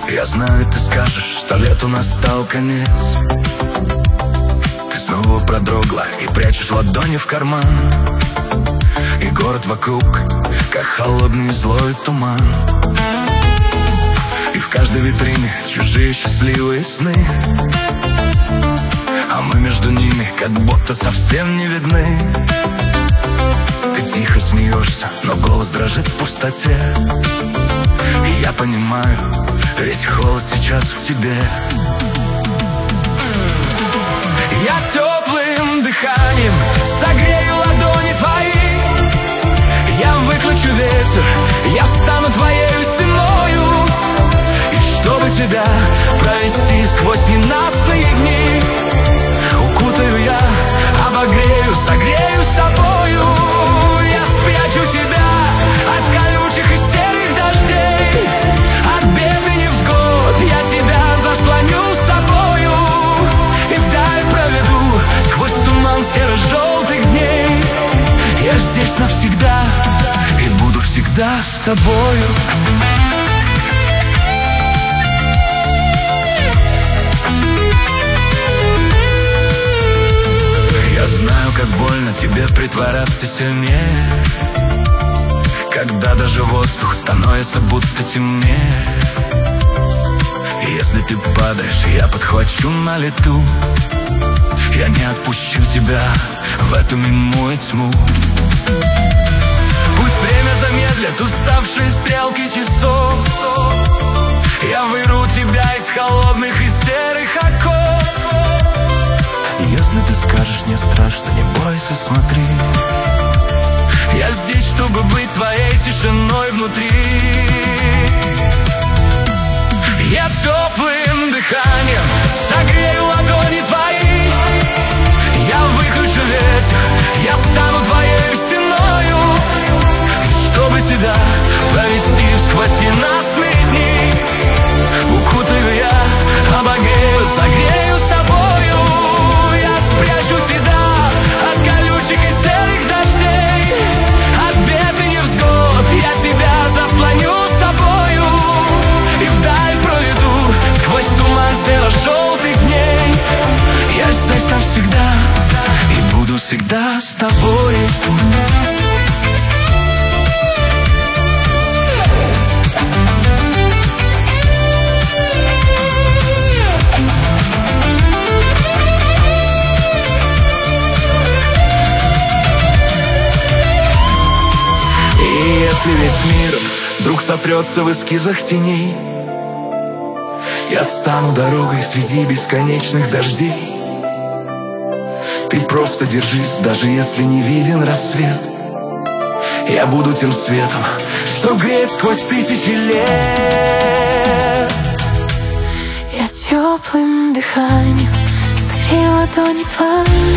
Я знаю, ты скажешь, что лету настал конец. Ты снова продрогла и прячешь ладони в карман. И город вокруг, как холодный злой туман. И в каждой витрине чужие счастливые сны, а мы между ними как будто совсем не видны. Ты тихо смеешься, но голос дрожит в пустоте. И я понимаю, весь холод сейчас в тебе. Я теплым дыханием согрею ладони твои. Я выключу ветер, я стану твоею стеною. И чтобы тебя провести сквозь ненастные дни, укутаю я, обогрею, согрею с собою. Я спрячу тебя от колючих и серых дождей, от бед и невзгод я тебя заслоню с собою. И вдаль проведу сквозь туман серо-желтых дней. Я здесь навсегда и буду всегда с тобою. Я знаю, как больно тебе притворяться сильнее, когда даже воздух становится будто темнее. И если ты падаешь, я подхвачу на лету. Я не отпущу тебя в эту немую тьму. Пусть время замедлит уставшие стрелки часов. Я вырву тебя из холодных и серых оков. Если ты скажешь, не страшно, не бойся, смотри. Я здесь, чтобы быть твоей тишиной внутри. Я теплым дыханием согрею ладони твои. Я выключу ветер, я стану твоей стеною. И чтобы тебя провести сквозь ненастные дни, укутаю я, обогрею, согрею собою. Я спрячу тебя от колючих и серых дождей, от бед и невзгод я тебя заслоню с собою. И вдаль проведу сквозь туман серо-желтых дней. Я здесь навсегда и буду всегда с тобой. Если весь мир вдруг сотрется в эскизах теней, я стану дорогой среди бесконечных дождей. Ты просто держись, даже если не виден рассвет. Я буду тем светом, что греет сквозь тысячи лет. Я теплым дыханием согрею ладони твои.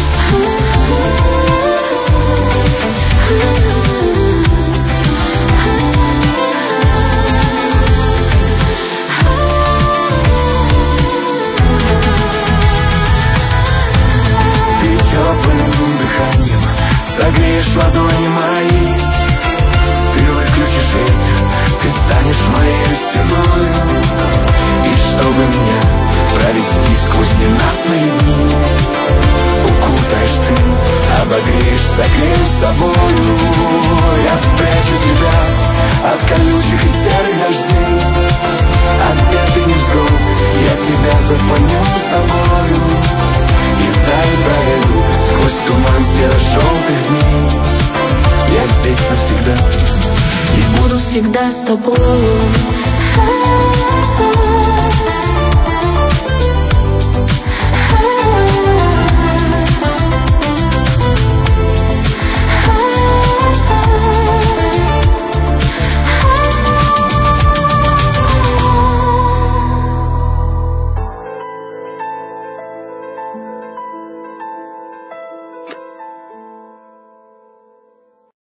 Теплым дыханием согреешь ладони мои. Ты выключишь ветер, ты станешь моей стеною. И чтобы меня провести сквозь ненастные дни, укутаешь ты, обогреешь, согреешь с собою. Я спрячу тебя от колючих и серых дождей, от бед и невзгод я тебя заслоню с собою. И вдаль проведу сквозь туман серо-желтых дней. Я здесь навсегда и буду всегда с тобой.